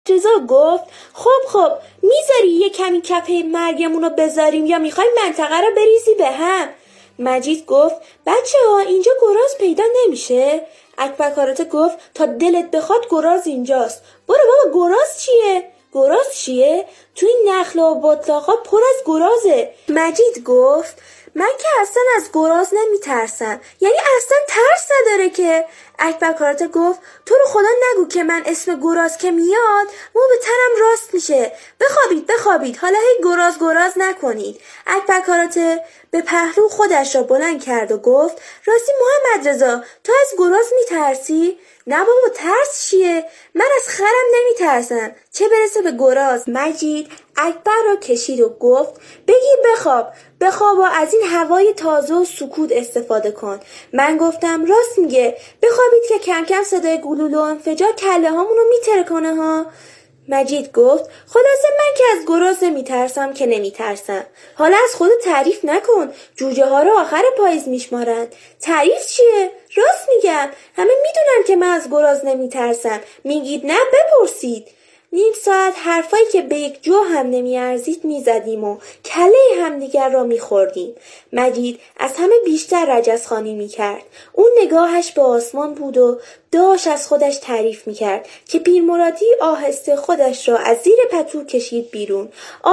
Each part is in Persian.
رضا گفت خب میذاری یه کمی کفه مرگمونو بذاریم یا میخوای منطقه رو بریزی به هم؟ مجید گفت بچه‌ها اینجا گراز پیدا نمیشه؟ اکبر کاراته گفت تا دلت بخواد گراز اینجاست. برو بابا، گراز چیه؟ تو این نخل و بطلاقا پر از گرازه. مجید گفت من که اصلا از گراز نمیترسم، یعنی اصلا ترس نداره که. اکبر کاراته گفت تو رو خدا نگو که من اسم گراز که میاد مو به تنم راست میشه. بخوابید حالا هی گراز نکنید. اکبر کاراته به پهلو خودش را بلند کرد و گفت راستی محمد رضا تو از گراز میترسی؟ نه بابا، ترس چیه؟ من از خرم نمیترسم، چه برسه به گراز. مجید اکبر را کشید و گفت بگیر بخواب و از این هوای تازه و سکوت استفاده کن. من گفتم راست میگه، بخوابید که کم کم صدای گلوله و انفجار کله هامونو میترکونه ها. مجید گفت خلاصه من که از گراز نمیترسم که نمیترسم. حالا از خود تعریف نکن، جوجه ها رو آخر پاییز میشمارن. تعریف چیه؟ راست میگم، همه میدونن که من از گراز نمیترسم. میگید نه؟ بپرسید. نیم ساعت حرفایی که به یک جو هم نمیارزید میزدیم و کله همدیگر را میخوردیم. مجید از همه بیشتر رجزخوانی میکرد. اون نگاهش به آسمان بود و داشت از خودش تعریف میکرد که پیرمرادی آهسته خودش را از زیر پتو کشید بیرون.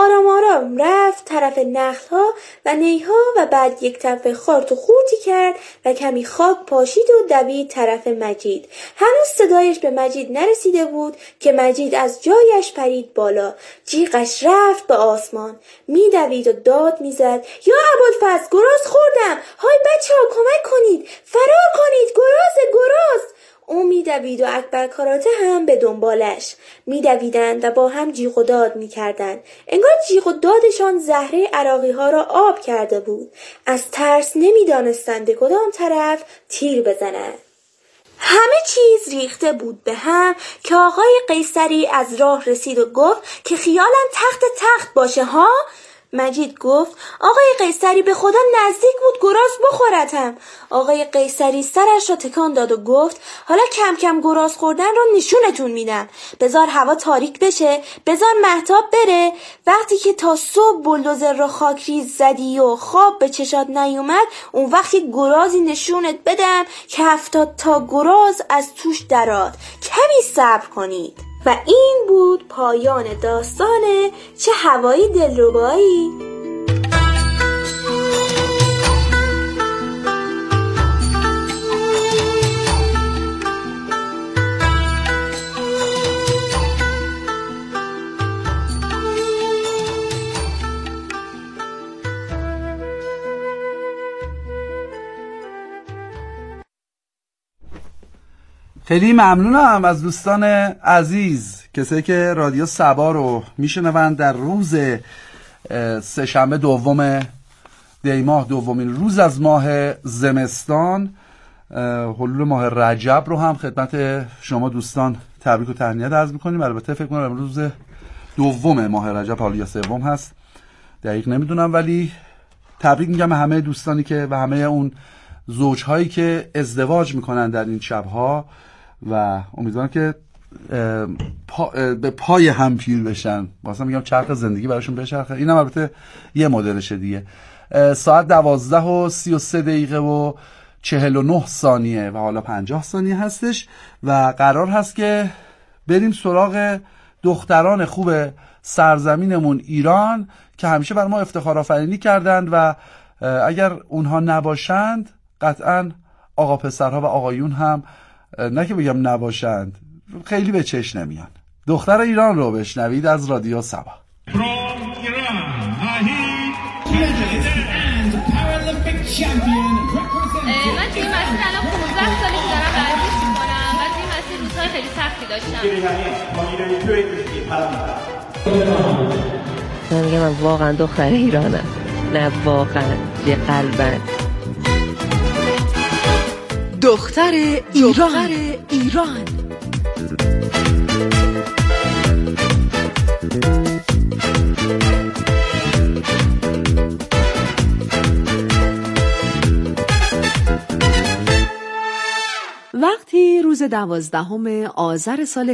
آرام رفت طرف نخلها و نیها و بعد یک تفه خارت و خورتی کرد و کمی خاک پاشید و دوید طرف مجید. هنوز صدایش به مجید نرسیده بود که مجید از جایش پرید بالا. جیغش رفت به آسمان. میدوید و داد میزد یا ابوالفضل گراز خوردم، های بچه‌ها کمک کنید، فرار کنید، گراز. او میدوید و اکبر کاراته هم به دنبالش. میدویدند و با هم جیغ و داد میکردند. انگار جیغ و دادشان زهره عراقی ها را آب کرده بود. از ترس نمیدانستند به کدام طرف تیر بزنند. همه چیز ریخته بود به هم که آقای قیصری از راه رسید و گفت که خیالم تخت باشه ها. مجید گفت آقای قیصری به خدا نزدیک بود گراز بخورتم. آقای قیصری سرش را تکان داد و گفت حالا کم کم گراز خوردن رو نشونتون میدم. بذار هوا تاریک بشه، بذار مهتاب بره. وقتی که تا صبح بلدوزر را خاکریز زدی و خواب به چشات نیومد، اون وقت یک گرازی نشونت بدم که 70 تا گراز از توش درآد. کمی صبر کنید. و این بود پایان داستان چه هوایی دلربایی. خیلی ممنونم از دوستان عزیز، کسایی که رادیو سبا رو میشنوند در روز سه‌شنبه دوم دی ماه، دومین روز از ماه زمستان، حلول ماه رجب رو هم خدمت شما دوستان تبریک و تهنیت عرض می‌کنیم. البته فکر کنم امروز دوم ماه رجب، حالا یا سوم هست دقیق نمیدونم، ولی تبریک میگم به همه دوستانی که و همه اون زوجهایی که ازدواج میکنن در این شبها و امیدوارم که به پای هم پیر بشن. واسه میگم چرخ زندگی براشون بچرخه. اینم البته یه مدلشه دیگه. ساعت 12:33 و 49 ثانیه و حالا 50 ثانیه هستش و قرار هست که بریم سراغ دختران خوب سرزمینمون ایران که همیشه بر ما افتخار آفرینی کردند و اگر اونها نباشند قطعا آقا پسرها و آقایون هم نه که بگم نباشند خیلی به چشم نمیان. دختر ایران رو بشنوید از رادیو سبا. من توی این مسیر الان 15 سالی که دارم ورزش میکنم و توی این مسیر روزهای خیلی سختی داشتم. من میگم من واقعا دختر ایرانم، نه واقعا یه قلبن. دختر ایران. وقتی روز 12 آذر سال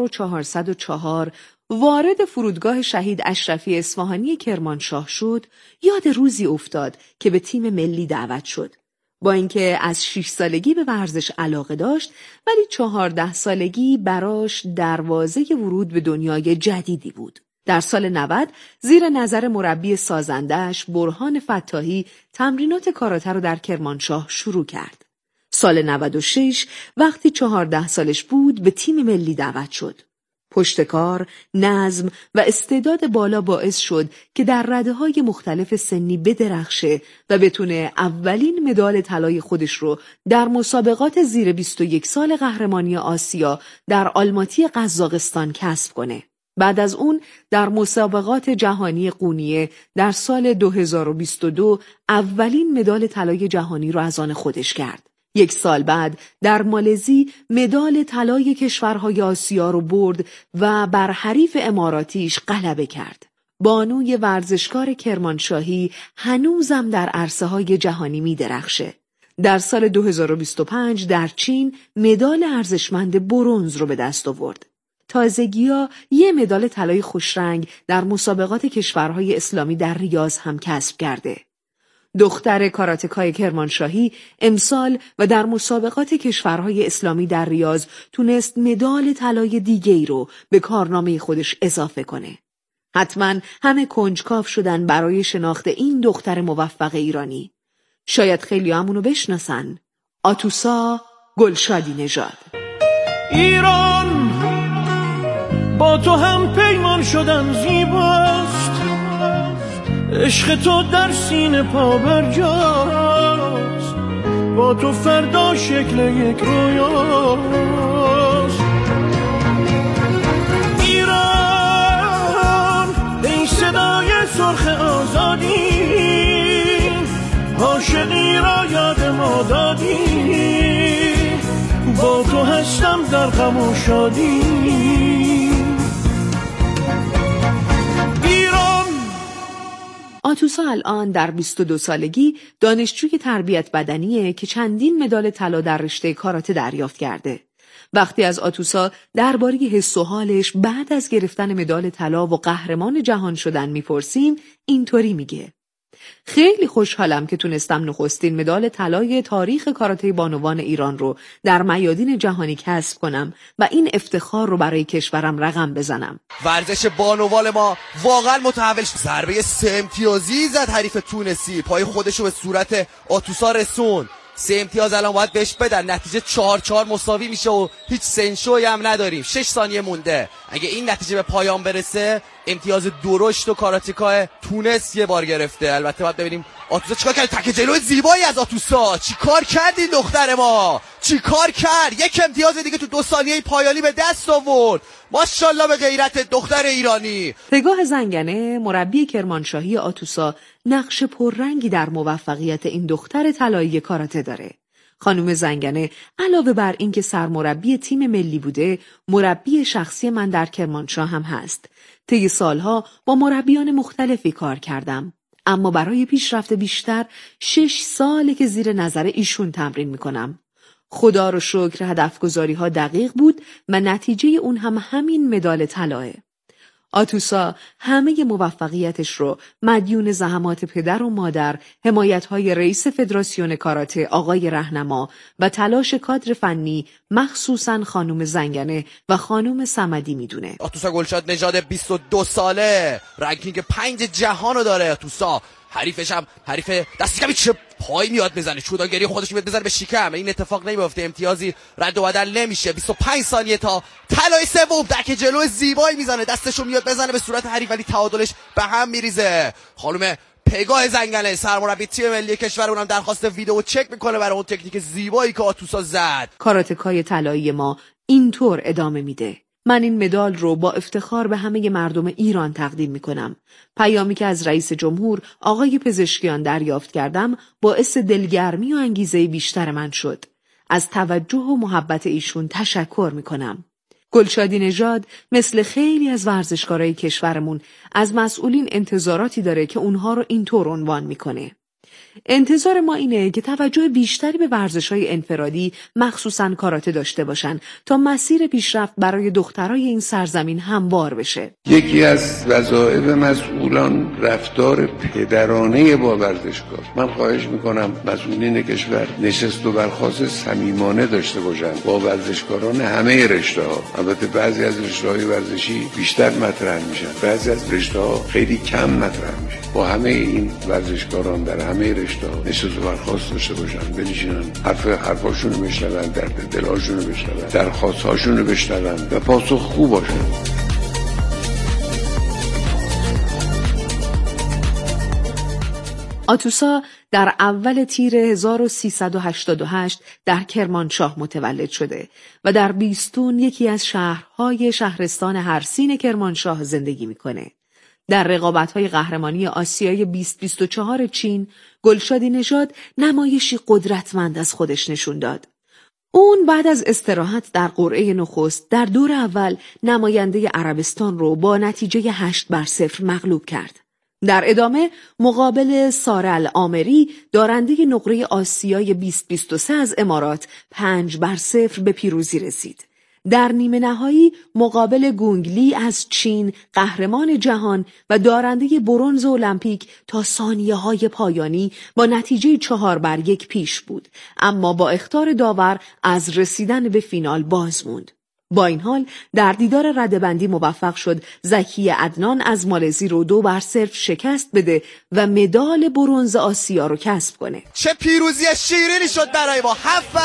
1404 وارد فرودگاه شهید اشرفی اصفهانی کرمانشاه شد، یاد روزی افتاد که به تیم ملی دعوت شد. با اینکه از 6 سالگی به ورزش علاقه داشت، ولی 14 سالگی براش دروازه ورود به دنیای جدیدی بود. در سال 90 زیر نظر مربی سازنده‌اش برهان فتاحی تمرینات کاراته رو در کرمانشاه شروع کرد. سال 96 وقتی 14 سالش بود به تیم ملی دعوت شد. پشتکار، نظم و استعداد بالا باعث شد که در رده‌های مختلف سنی بدرخشه و بتونه اولین مدال طلای خودش رو در مسابقات زیر 21 سال قهرمانی آسیا در آلماتی قزاقستان کسب کنه. بعد از اون در مسابقات جهانی قونیه در سال 2022 اولین مدال طلای جهانی رو از آن خودش کرد. 1 سال بعد در مالزی مدال طلای کشورهای آسیا رو برد و بر حریف اماراتیش غلبه کرد. بانوی ورزشکار کرمانشاهی هنوزم در عرصه‌های جهانی می درخشه. در سال 2025 در چین مدال ارزشمند برنز رو به دست آورد. تازگی‌ها یه مدال طلای خوشرنگ در مسابقات کشورهای اسلامی در ریاض هم کسب کرده. دختر کاراتکای کرمانشاهی امسال و در مسابقات کشورهای اسلامی در ریاض تونست مدال طلای دیگه‌ای رو به کارنامه خودش اضافه کنه. حتما همه کنجکاو شدن برای شناخت این دختر موفق ایرانی. شاید خیلی همونو بشناسن. آتوسا گلشادی نژاد. ایران با تو هم پیمان شدن زیباست، عشق تو در سینه پا برجاست، با تو فردا شکل یک رویاست. ایران ای صدای سرخ آزادی، عاشقی را یاد ما دادی، با تو هستم در غم و شادی. آتوسا الان در 22 سالگی دانشجوی تربیت بدنیه که چندین مدال طلا در رشته کاراته دریافت کرده. وقتی از آتوسا درباره حس و حالش بعد از گرفتن مدال طلا و قهرمان جهان شدن میپرسیم، اینطوری میگه: خیلی خوشحالم که تونستم نخستین مدال طلای تاریخ کاراته بانوان ایران رو در میادین جهانی کسب کنم و این افتخار رو برای کشورم رقم بزنم. ورزش بانوان ما واقعا متحول شد. ضربه 3 امتیازی زد حریف تونسی، پای خودشو به صورت آتوسا رسون. 3 امتیاز الان باید بهش بدن، نتیجه 4-4 مساوی میشه و هیچ سنشوی هم نداریم. 6 ثانیه مونده. اگه این نتیجه به پایان برسه امتیاز درشت و کاراتکای تونس یه بار گرفته. البته باید ببینیم آتوسا چیکار کرد. تک جلوی زیبایی از آتوسا. چیکار کرد این دختر ما؟ چیکار کرد؟ 1 امتیاز دیگه تو 2 ثانیه پایانی به دست آورد. ماشاءالله به غیرت دختر ایرانی. پگاه زنگنه مربی کرمانشاهی آتوسا نقش پررنگی در موفقیت این دختر طلایی کاراته داره. خانم زنگنه علاوه بر اینکه سرمربی تیم ملی بوده، مربی شخصی من در کرمانشاه هم هست. طی سالها با مربیان مختلفی کار کردم، اما برای پیشرفت بیشتر 6 ساله که زیر نظر ایشون تمرین میکنم. خدا رو شکر هدفگذاری‌ها دقیق بود و نتیجه اون هم همین مدال طلاه. آتوسا همه موفقیتش رو مدیون زحمات پدر و مادر، حمایت‌های رئیس فدراسیون کاراته آقای رهنما و تلاش کادر فنی مخصوصاً خانم زنگنه و خانم صمدی میدونه. آتوسا گلشاد نژاد 22 ساله، رنکینگ 5 جهان رو داره. آتوسا حریفش هم حریف دستی کمی چه پای میاد بزنه، چوداگری خودش میاد بزنه به شکم. این اتفاق نمیفته، امتیازی رد و بدل نمیشه. 25 ثانیه تا طلای سوم. دک جلو زیبایی میزنه، دستشو میاد بزنه به صورت حریف ولی تعادلش به هم میریزه. خانم پگاه زنگنه سرمربی تیم ملی کشور اونم درخواست ویدیو چک میکنه برای اون تکنیک زیبایی که آتوسا زد. کاراتکای طلایی ما اینطور ادامه میده: من این مدال رو با افتخار به همه مردم ایران تقدیم میکنم. پیامی که از رئیس جمهور آقای پزشکیان دریافت کردم باعث دلگرمی و انگیزه بیشتر من شد. از توجه و محبت ایشون تشکر میکنم. گلشادی نژاد مثل خیلی از ورزشکارای کشورمون از مسئولین انتظاراتی داره که اونها رو اینطور عنوان میکنه: انتظار ما اینه که توجه بیشتری به ورزش‌های انفرادی مخصوصاً کاراته داشته باشن تا مسیر پیشرفت برای دخترای این سرزمین هموار بشه. یکی از وظایف مسئولان رفتار پدرانه با ورزشکار. من خواهش میکنم مسئولین کشور نشست و برخاست صمیمانه داشته باشن با ورزشکاران همه رشته‌ها. البته بعضی از رشته‌های ورزشی بیشتر مطرح میشن، بعضی از رشته‌ها خیلی کم مطرح میشن. با همه این ورزشکاران در همه رشته‌ها نشست و برخاست داشته باشن، بنشینن حرفاشونو بشنون، درد دلاشونو بشنون، درخواست‌هاشونو بشنون و پاسخگو باشن. آتوسا در اول تیر 1388 در کرمانشاه متولد شده و در بیستون یکی از شهرهای شهرستان هرسین کرمانشاه زندگی میکنه. در رقابت‌های قهرمانی آسیای 2024 چین، گلشادی نژاد نمایشی قدرتمند از خودش نشون داد. اون بعد از استراحت در قرعه نخست در دور اول نماینده عربستان رو با نتیجه 8-0 مغلوب کرد. در ادامه مقابل ساره العامری دارنده نقره آسیای 2023 از امارات 5-0 به پیروزی رسید. در نیمه نهایی مقابل گونگلی از چین قهرمان جهان و دارنده برنز المپیک تا ثانیه‌های پایانی با نتیجه 4-1 پیش بود، اما با اخطار داور از رسیدن به فینال باز موند. با این حال در دیدار رده‌بندی موفق شد زکی عدنان از مالزی رو 2-0 شکست بده و مدال برنز آسیا رو کسب کنه. چه پیروزی شیرینی شد برای ما.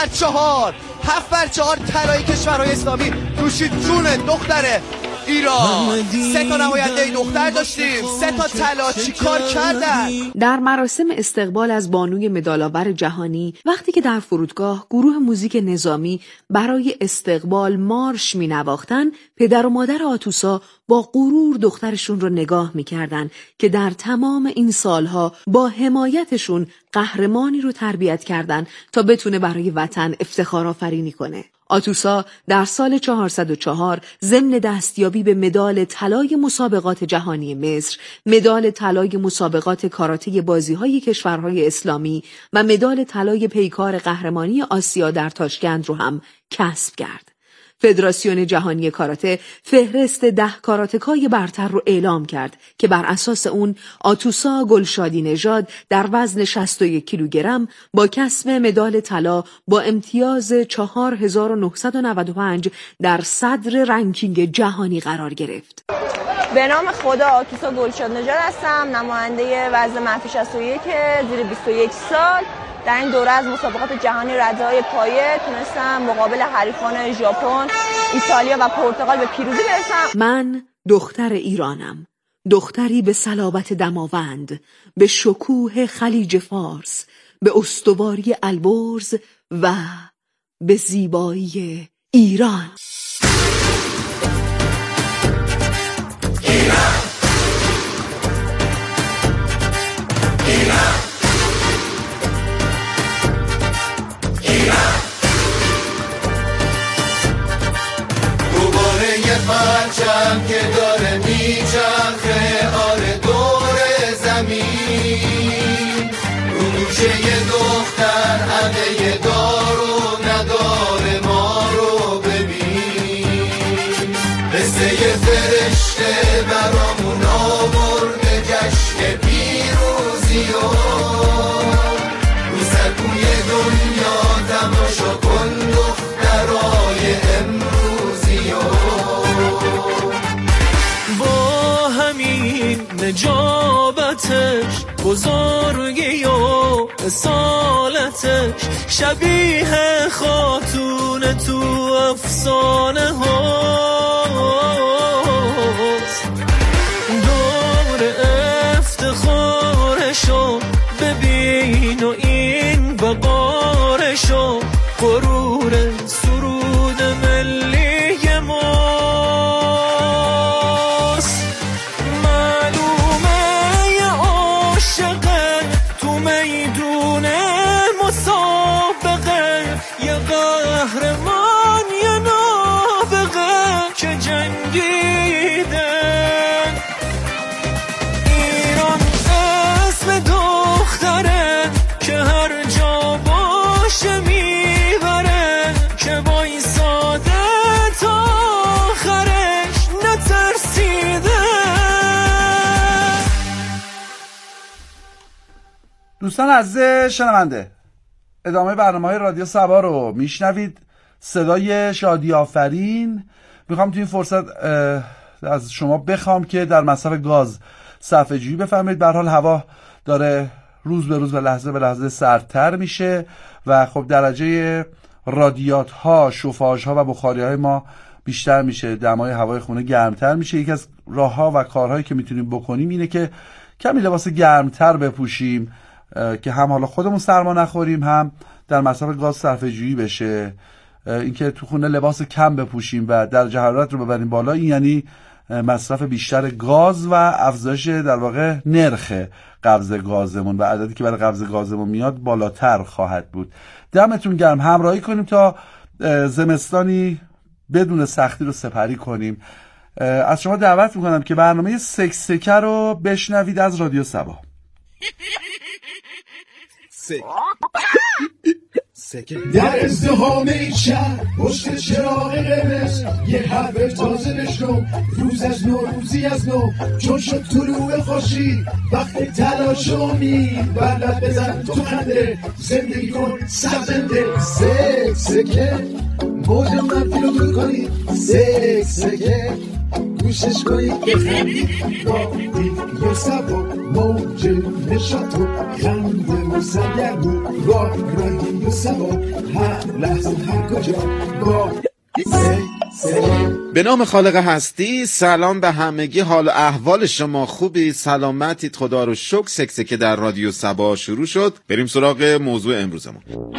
7-4 طلای کشورهای اسلامی روشید جون دختره ایران. 3 تا نماینده دختر داشتیم، 3 تا طلا. چی کار کردن؟ در مراسم استقبال از بانوی مدال‌آور جهانی، وقتی که در فرودگاه گروه موزیک نظامی برای استقبال مارش می‌نواختن، پدر و مادر آتوسا با غرور دخترشون رو نگاه می‌کردن که در تمام این سالها با حمایتشون قهرمانی رو تربیت کردن تا بتونه برای وطن افتخار آفرینی کنه. آتوسا در سال 404 ضمن دستیابی به مدال طلای مسابقات جهانی مصر، مدال طلای مسابقات کاراته بازی‌های کشورهای اسلامی و مدال طلای پیکار قهرمانی آسیا در تاشکند رو هم کسب کرد. فدراسیون جهانی کاراته فهرست 10 کاراتکای برتر رو اعلام کرد که بر اساس اون آتوسا گلشادی نژاد در وزن 61 کیلوگرم با کسب مدال طلا با امتیاز 4995 در صدر رنکینگ جهانی قرار گرفت. به نام خدا آتوسا گلشاد نژاد هستم، نماینده وزن منفی 61 زیر 21 سال. در این دوره از مسابقات جهانی رده‌های پایه تونستم مقابل حریفان ژاپن، ایتالیا و پرتغال به پیروزی برسم. من دختر ایرانم، دختری به صلابت دماوند، به شکوه خلیج فارس، به استواری البرز و به زیبایی ایران. پرچم که داره میچرخه آره دور زمین، رو دوشه یه دختر همه دار و نداره ما رو ببین، مثل یه فرشته برامون آورده جشن پیروزی و رو سرکوی دنیا تماشا کن دخترای امروزی و نجابتش، بزرگی و اصالتش، شبیه خاتون تو افسانه هاست. دور افتخارشو ببین و این وقارشو، غرور سرود ملی ماست. معلومه یه عاشقه تو میدون مسابقه، یه قهرمان یه نابغه. دوستان عزیز شنونده، ادامه برنامه‌های رادیو سبا رو میشنوید. صدای شادی آفرین. میخوام تو این فرصت از شما بخوام که در مصرف گاز صرفه جویی بفرمایید. به هر حال هوا داره روز به روز و لحظه به لحظه سردتر میشه و خب درجه رادیات ها، شوفاژ ها و بخاری های ما بیشتر میشه، دمای هوای خونه گرمتر میشه. یکی از راه ها و کارهایی که میتونیم بکنیم اینه که کمی لباس گرمتر بپوشیم که هم حالا خودمون سرما نخوریم، هم در مصرف گاز صرفه جویی بشه. اینکه تو خونه لباس کم بپوشیم و درجه حرارت رو ببریم بالا، این یعنی مصرف بیشتر گاز و افزایش در واقع نرخ قبض گازمون و عددی که برای قبض گازمون میاد بالاتر خواهد بود. دمتون گرم. همراهی کنیم تا زمستانی بدون سختی رو سپری کنیم. از شما دعوت میکنم که برنامه سکسکه رو بشنوید از رادیو سبا. در ازدحام این شهر پشت چراغ قرمز یه حرف تازه بشنو، روز از نو روزی از نو، چون شد طلوع خورشید وقت تلاش و امید، بلد بزن تو خنده، زندگی کن سرزنده. سکسکه موج منفی رو دور کنید، سکسکه گوشش کنید رادیو سبا، موج نشاط و خنده و سرگرم و رادیو سبا، هر لحظه هر کجا با به نام خالق هستی. سلام به همگی، حال و احوال شما خوبی؟ سلامتید؟ خدا رو شکر. سکسکه در رادیو سبا شروع شد. بریم سراغ موضوع امروزمون.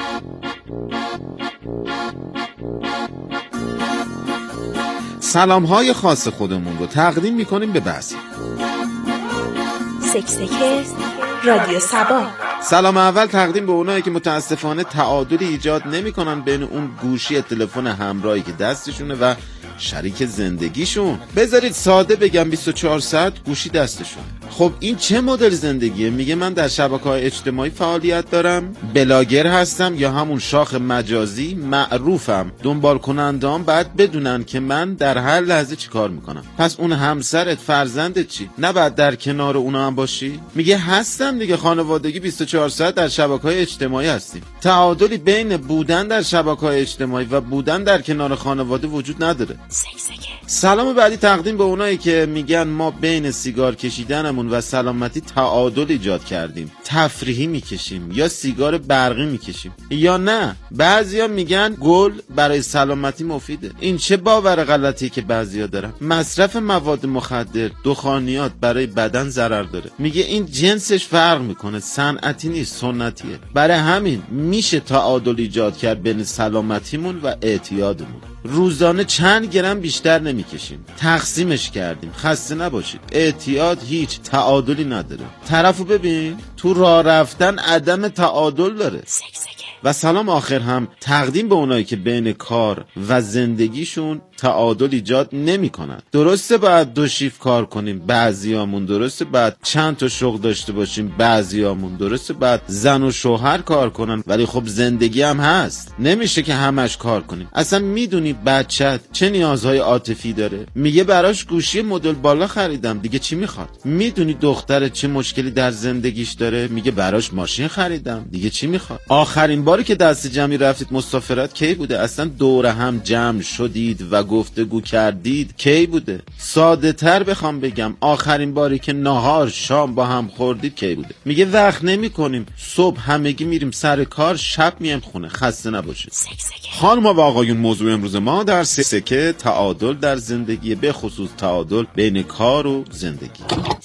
سلام‌های خاص خودمون رو تقدیم می‌کنیم به بعضی. سکسکه رادیو سبا. سلام اول تقدیم به اونایی که متاسفانه تعادلی ایجاد نمی‌کنن بین اون گوشی تلفن همراهی که دستشونه و شریک زندگیشون. بذارید ساده بگم 24 ساعت گوشی دستشون. خب این چه مدل زندگیه؟ میگه من در شبکه‌های اجتماعی فعالیت دارم، بلاگر هستم یا همون شاخ مجازی معروفم. دنبال کننده‌ام باید بدونن که من در هر لحظه چی کار میکنم. پس اون همسرت، فرزندت چی؟ نباید در کنار اونا هم باشی؟ میگه هستم دیگه، خانوادگی 24 ساعت در شبکه‌های اجتماعی هستیم. تعادلی بین بودن در شبکه‌های اجتماعی و بودن در کنار خانواده وجود نداره. سلام بعدی تقدیم به اونایی که میگن ما بین سیگار کشیدنمون و سلامتی تعادل ایجاد کردیم، تفریحی میکشیم یا سیگار برقی میکشیم، یا نه بعضیا میگن گل برای سلامتی مفیده. این چه باور غلطی که بعضیا دارن. مصرف مواد مخدر، دخانیات برای بدن ضرر داره. میگه این جنسش فرق میکنه، صنعتی نیست، سنتیه. برای همین میشه تعادل ایجاد کرد بین سلامتیمون و اعتیادمون. روزانه چند گرم بیشتر نمیکشیم، تقسیمش کردیم، خسته نباشید. اعتیاد هیچ تعادلی نداره. طرفو ببین، تو راه رفتن عدم تعادل داره. و سلام آخر هم تقدیم به اونایی که بین کار و زندگیشون تعادل ایجاد نمی کنن. درسته باید 2 شیفت کار کنیم بعضیامون، درسته باید چند تا شغل داشته باشیم بعضیامون، درسته باید زن و شوهر کار کنن، ولی خب زندگی هم هست، نمیشه که همش کار کنیم. اصلا میدونی بچت چه نیازهای عاطفی داره؟ میگه براش گوشی مدل بالا خریدم، دیگه چی میخواد؟ میدونی دخترت چه مشکلی در زندگیش داره؟ میگه براش ماشین خریدم، دیگه چی میخواد؟ آخرین باری که دست جمعی رفتید مسافرت کی بوده؟ اصلا دور هم جمع شدید و گفتگو کردید کی بوده؟ ساده تر بخوام بگم، آخرین باری که نهار شام با هم خوردید کی بوده؟ میگه وقت نمی کنیم، صبح همگی میریم سر کار، شب میایم خونه، خسته نباشید. خانم و آقایون، موضوع امروز ما در سکسکه تعادل در زندگی، به خصوص تعادل بین کار و زندگی.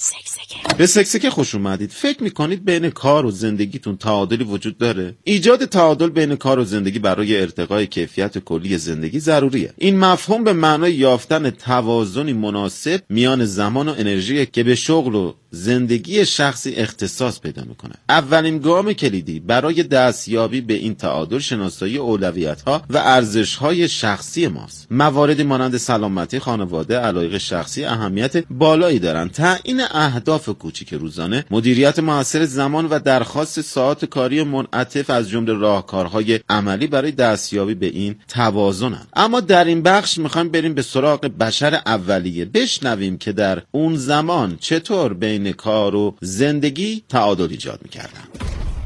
به سکسکه خوش اومدید. فکر میکنید بین کار و زندگیتون تعادلی وجود داره؟ ایجاد تعادل بین کار و زندگی برای ارتقای کیفیت کلی زندگی ضروریه. این مفهوم به معنای یافتن توازنی مناسب میان زمان و انرژی که به شغل و زندگی شخصی اختصاص پیدا میکنه. اولین گام کلیدی برای دستیابی به این تعادل شناسایی اولویت‌ها و ارزش‌های شخصی ماست. مواردی مانند سلامتی، خانواده، علایق شخصی اهمیت بالایی دارند. تعیین اهداف کوچیک روزانه، مدیریت موثر زمان و درخواست ساعات کاری منعطف از جمله راهکارهای عملی برای دستیابی به این توازنند. اما در این بخش میخوایم بریم به سراغ بشر اولیه، بشنویم که در اون زمان چطور بین کار و زندگی تعادل ایجاد میکردن.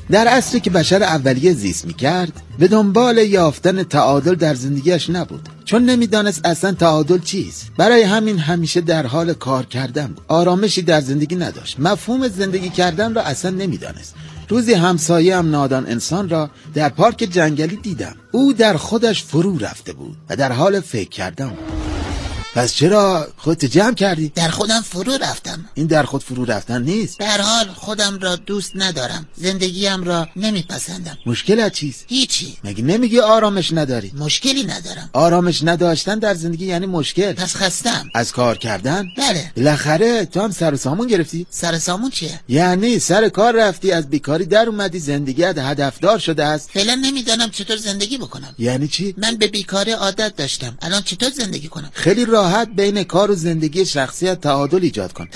در عصری که بشر اولیه زیست میکرد به دنبال یافتن تعادل در زندگیش نبود، چون نمیدانست اصلا تعادل چیست. برای همین همیشه در حال کار کردن بود. آرامشی در زندگی نداشت. مفهوم زندگی کردن را اصلا نمیدانست. روزی همسایه‌ام نادان انسان را در پارک جنگلی دیدم. او در خودش فرو رفته بود و در حال فکر کردن بود. پس چرا خودت جمع کردی؟ در خودم فرو رفتم. این در خود فرو رفتن نیست. به هر حال خودم را دوست ندارم، زندگیم را نمیپسندم. مشکلت چیست؟ هیچی. مگه نمیگی آرامش نداری؟ مشکلی ندارم. آرامش نداشتن در زندگی یعنی مشکل. پس خستم. از کار کردن؟ بله. بالاخره تو هم سر و سامون گرفتی؟ سر سامون چیه؟ یعنی سر کار رفتی، از بیکاری در اومدی، زندگیت هدفدار شده است. فعلا نمیدانم چطور زندگی بکنم. یعنی چی؟ من به بیکاری عادت داشتم، الان چطور زندگی کنم؟ خیلی راحت بین کار و زندگی شخصیت تعادل ایجاد کن.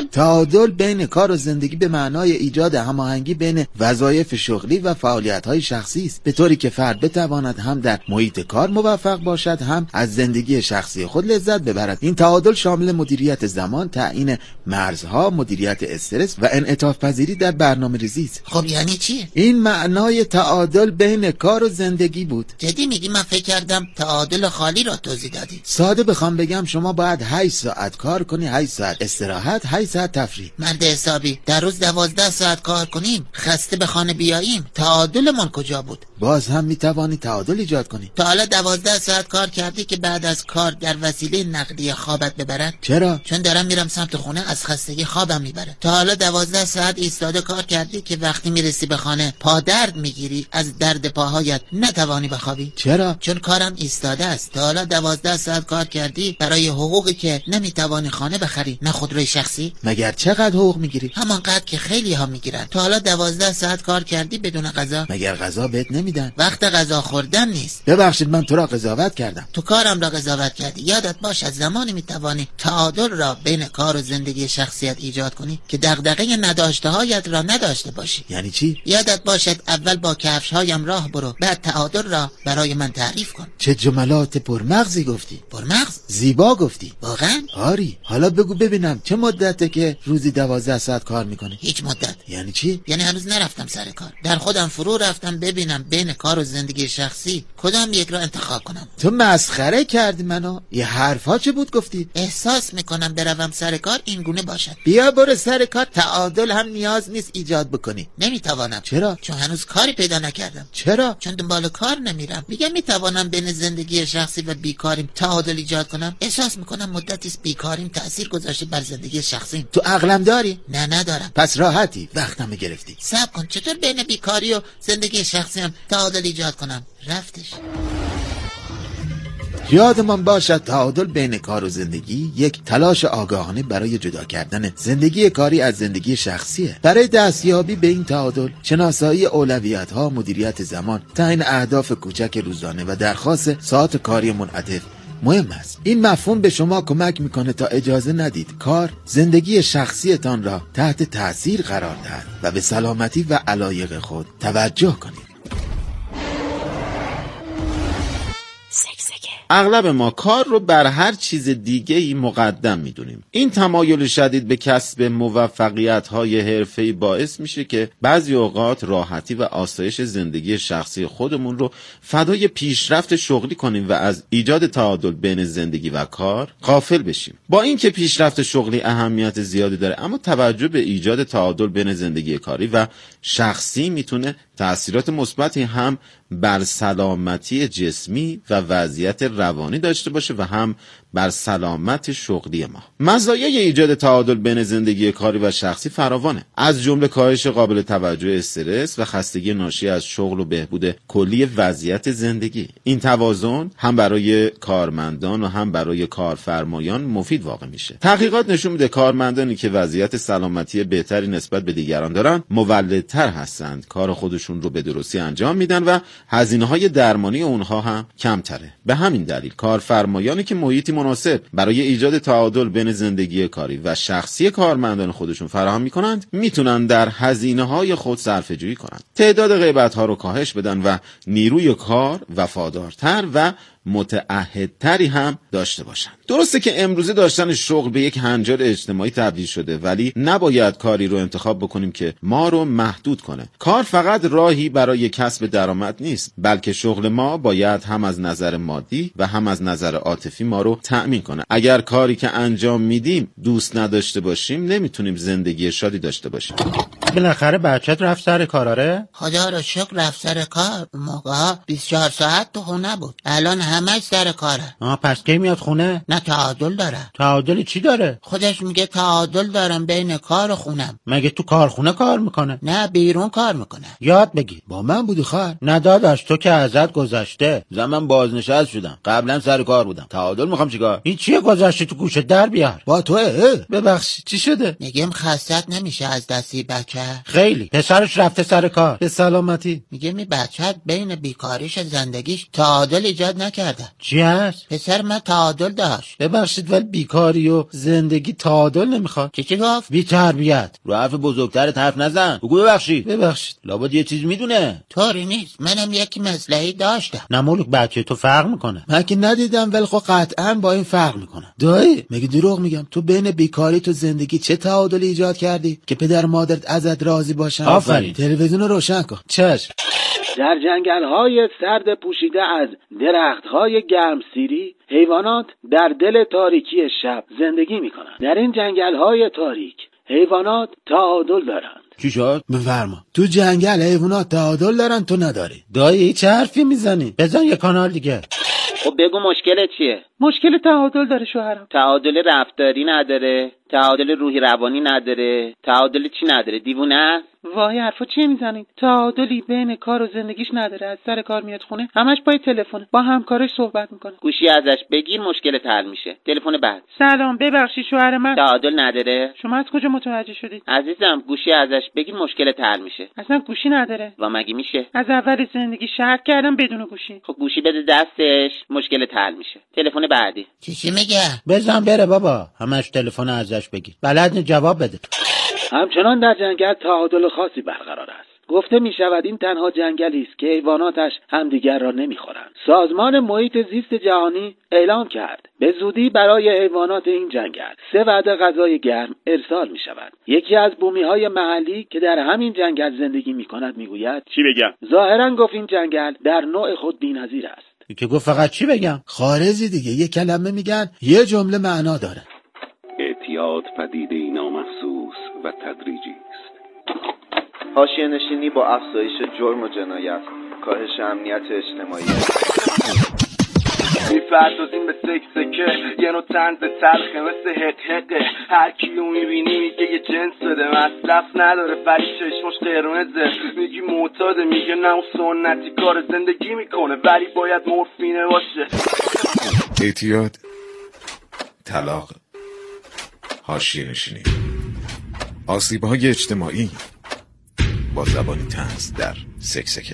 تعادل بین کار و زندگی به معنای ایجاد هماهنگی بین وظایف شغلی و فعالیت‌های شخصی است، به طوری که فرد بتواند هم در محیط کار موفق باشد، هم از زندگی شخصی خود لذت ببرد. این تعادل شامل مدیریت زمان، تعیین مرزها، مدیریت استرس و انعطاف پذیری در برنامه‌ریزی است. خب یعنی چی؟ این معنای تعادل بین کار و زندگی بود. جدی میگی؟ من فکر کردم تعادل خالی را توضیح دادی. ساده بخوام بگم شما باید 8 ساعت کار کنی، 8 ساعت استراحت، 8 ساعت تفریح. مرد حسابی، در روز 12 ساعت کار کنیم، خسته به خانه بیاییم، تعادلمون کجا بود؟ باز هم میتوانی تعادل ایجاد کنی. تا حالا 12 ساعت کار کردی که بعد از کار در وسیله نقلیه خوابت ببرن؟ چرا؟ چون دارم میرم سمت خونه، از خستگی خوابم میبره. تا حالا 12 ساعت ایستاده کار کردی که وقتی میرسی به خانه پا درد میگیری، از درد پاهایت نتوانی بخوابی؟ چرا؟ چون کارم ایستاده است. تا حالا 12 ساعت کار کردی برای حقوقی که نمیتوانی خانه بخری، نه خودروی شخصی؟ مگر چقدر حقوق میگیری؟ همانقدر که خیلی ها میگیرن. تا حالا 12 ساعت کار کردی بدون غذا؟ مگر غذا بهت نمیدن؟ وقت غذا خوردن نیست. ببخشید من تو را قضاوت کردم. تو کارم را قضاوت کردی. یادت باشه زمانی میتوانی تعادل را بین کار و زندگی شخصیت ایجاد کنی که دغدغه نداشته هایت را نداشته باشی. یعنی چی؟ یادت باشد اول با کفش هایم راه برو، بعد تعادل را برای من تعریف کن. چه جملات پرمغزی گفتی. پرمغز؟ زیبا گفتی. واقعا؟ آری. حالا بگو ببینم چه مدته که روزی 12 ساعت کار میکنی؟ هیچ مدت. یعنی چی؟ یعنی هنوز نرفتم سر کار. در خودم فرو رفتم ببینم بین کار و زندگی شخصی کدام یک را انتخاب کنم. تو مسخره کردی منو. یه حرفا چه بود گفتی؟ احساس میکنم بروم سر کار این گونه باشد. بیا برو سر کار. تعادل هم نیاز نیست ایجاد بکنی. نمیتوانم. چرا؟ چون هنوز کاری پیدا نکردم. چرا؟ چون دنبال کار نمیرم. میگم میتوانم بین زندگی شخصی و بیکاریم تعادل ایجاد کنم. احساس میکنم مدتی است بیکاریم تأثیر گذاشته بر زندگی شخصیم. تو عقلم داری؟ نه ندارم. پس راحتی. وقتمو گرفتی. صبر کن، چطور بین بیکاری و زندگی شخصیم تعادل ایجاد کنم؟ رفتش. یادمان باشد تعادل بین کار و زندگی یک تلاش آگاهانه برای جدا کردن زندگی کاری از زندگی شخصیه. برای دستیابی به این تعادل، شناسایی اولویت‌ها، مدیریت زمان، تعیین اهداف کوچک روزانه و درخواست ساعات کاری منعطف مهم است. این مفهوم به شما کمک میکنه تا اجازه ندید کار زندگی شخصیتان را تحت تأثیر قرار دهد و به سلامتی و علایق خود توجه کنید. اغلب ما کار رو بر هر چیز دیگه‌ای مقدم میدونیم. این تمایل شدید به کسب موفقیت‌های حرفه‌ای باعث میشه که بعضی اوقات راحتی و آسایش زندگی شخصی خودمون رو فدای پیشرفت شغلی کنیم و از ایجاد تعادل بین زندگی و کار غافل بشیم. با اینکه پیشرفت شغلی اهمیت زیادی داره، اما توجه به ایجاد تعادل بین زندگی کاری و شخصی میتونه تأثیرات مثبتی هم بر سلامتی جسمی و وضعیت روانی داشته باشه و هم بر سلامت شغلی ما. مزایای ایجاد تعادل بین زندگی کاری و شخصی فراوانه، از جمله کاهش قابل توجه استرس و خستگی ناشی از شغل و بهبود کلی وضعیت زندگی. این توازن هم برای کارمندان و هم برای کارفرمایان مفید واقع میشه. تحقیقات نشون میده کارمندانی که وضعیت سلامتی بهتری نسبت به دیگران دارن مولدتر هستند، کار خودشون رو به درستی انجام میدن و هزینه‌های درمانی اونها هم کمتره. به همین دلیل کارفرمایانی که محیطی مناسب برای ایجاد تعادل بین زندگی کاری و شخصی کارمندان خودشون فراهم میکنند، میتونن در هزینه‌های خود صرفه‌جویی کنند، تعداد غیبت‌ها رو کاهش بدن و نیروی کار وفادارتر و متعهدتری هم داشته باشن. درسته که امروزه داشتن شغل به یک هنجار اجتماعی تبدیل شده، ولی نباید کاری رو انتخاب بکنیم که ما رو محدود کنه. کار فقط راهی برای کسب درآمد نیست، بلکه شغل ما باید هم از نظر مادی و هم از نظر عاطفی ما رو تأمین کنه. اگر کاری که انجام میدیم دوست نداشته باشیم نمیتونیم زندگی شادی داشته باشیم. بالاخره بچت رفت سر کاراره؟ خدا رو شکر رفت سر کار. موقع 24 ساعت تو خونه بود، الان همش سر کاره. پس کی میاد خونه؟ نه تعادل داره. تعادل چی داره؟ خودش میگه تعادل دارم بین کار و خونم. مگه تو کارخونه کار میکنه؟ نه بیرون کار میکنه. یاد بگی. با من بودی خواهر؟ نه داداش، تو که ازت گذشته. من بازنشست شدم، قبلا سر کار بودم. تعادل میخوام چیکار؟ این چیه گذشته تو گوشه در بیار. با توه؟ ببخشید چی شده؟ میگم خستت نمیشه از دستی بچه؟ خیلی. پسرش رفته سر کار. به سلامتی. میگه می بچت بین بیکاریش زندگیش تعادل ایجاد نکرده. چی هست؟ پسر من تعادل داشت. ببخشید ولی بیکاری و زندگی تعادل نمیخواد. چی گفت؟ بی تربیت. رو حرف بزرگترت حرف نزن. بگو ببخشید. لابد یه چیز میدونه. طوری نیست، منم یکی مسئله‌ای داشتم. نمولک بچه تو فرق میکنه. من که ندیدم ولی خب قطعا با این فرق میکنه. دایی مگه دروغ میگم؟ تو بین بیکاری تو زندگی چه تعادلی ایجاد کردی که پدر مادرت ازت راضی باشن؟ آفرین. تلویزیون رو روشن کن. چشم. در جنگل‌های سرد پوشیده از درخت‌های گرمسیری حیوانات در دل تاریکی شب زندگی می‌کنند. در این جنگل‌های تاریک حیوانات تعادل دارند. چی شد؟ بفرما. تو جنگل حیوانات تعادل دارن، تو نداری. دایی چه حرفی میزنی؟ بزن یه کانال دیگه. خب بگو مشکلت چیه؟ مشکل تعادل داره شوهرم. تعادل رفتاری نداره، تعادل روحی روانی نداره، تعادل چی نداره؟ دیوونه است؟ وای حرفا چیه میزنید؟ تعادلی بین کار و زندگیش نداره. از سر کار میاد خونه همش پای تلفن، با همکارش صحبت میکنه. گوشی ازش بگیر مشکلت حل میشه. تلفن بعد. سلام ببخشید شوهر من. تعادل نداره. شما از کجا متوجه شدید؟ عزیزم گوشی ازش بگیر مشکلت حل میشه. اصلا گوشی نداره. و مگه میشه؟ از اول زندگی شرط کردم بدون گوشی. خب گوشی بده دستش مشکلت حل میشه. تلفن بعدی. چی میگه؟ بزن بره بابا، همش تلفن ازش بگیر. بلد جواب بده. همچنان در جنگل تعادل خاصی برقرار است. گفته می شود این تنها جنگلی است که حیواناتش همدیگر را نمیخورند. سازمان محیط زیست جهانی اعلام کرد به زودی برای حیوانات این جنگل 3 وعده غذای گرم ارسال می شود. یکی از بومی‌های محلی که در همین جنگل زندگی می کند می گوید چی بگم؟ ظاهراً گفت این جنگل در نوع خود بی‌نظیر است. که گفت فقط چی بگم؟ خارجی دیگه، یه کلمه میگن یه جمله معنا داره. اعتیاد پدیده‌ای نامحسوس و تدریجی است. حاشیه نشینی با افزایش جرم و جنایت، کاهش امنیت اجتماعی. میپردازیم به سکسکه، یه نوع طنز تلخه مثل حقحقه. هر کیو میبینی میگه یه جنس بده، مصرف نداره ولی چشماش قرمزه. میگی معتاده، میگه نه اون سنتی کار زندگی میکنه ولی باید مورفینه باشه. اعتیاد، طلاق، حاشیه نشینی، آسیب‌های اجتماعی با زبانی طنز در سکسکه.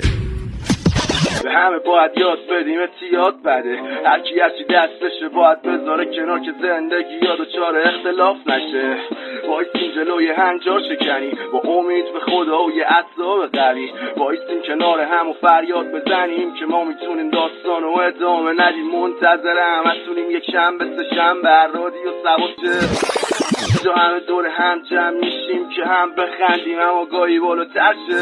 به همه باید یاد بدیم اعتیاد بده. هر کی هرچی دستشه باید بذاره کنار که زندگی یا دچار اختلاف نشه. وایسیم جلوی هنجار شکنی با امید به خدا و یه اعصاب قوی. وایسیم کنار هم و فریاد بزنیم که ما میتونیم داستان و ادامه ندیم. منتظر همتونیم یک شنبه سه شنبه رادیو سباته. جا همه دور هم جمع میشیم که هم بخندیم اما گاهی بالاتر شه.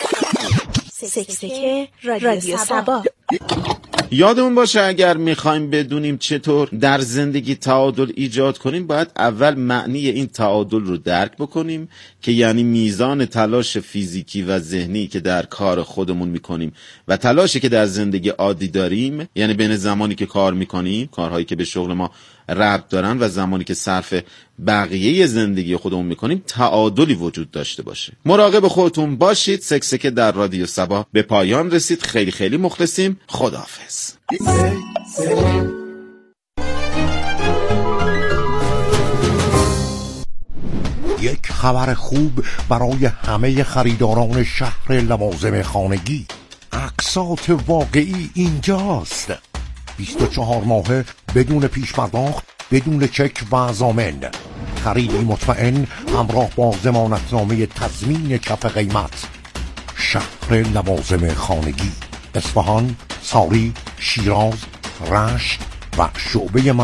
سکسکه رادیو سبا. یادمون باشه اگر میخوایم بدونیم چطور در زندگی تعادل ایجاد کنیم باید اول معنی این تعادل رو درک بکنیم که یعنی میزان تلاش فیزیکی و ذهنی که در کار خودمون میکنیم و تلاشی که در زندگی عادی داریم، یعنی بین زمانی که کار میکنیم، کارهایی که به شغل ما ربط دارن و زمانی که صرف بقیه زندگی خودمون میکنیم تعادلی وجود داشته باشه. مراقب خودتون باشید. سکسکه در رادیو سبا به پایان رسید. خیلی خیلی مخلصیم. خداحافظ. یک خبر خوب برای همه خریداران شهر لوازم خانگی. اقساط واقعی اینجاست. 24 ماهه بدون پیش پرداخت، بدون چک و ضامن. خریدی مطمئن همراه با ضمانتنامه تضمین کف قیمت. شهر لوازم خانگی، اصفهان، ساری، شیراز، رشت و شعبه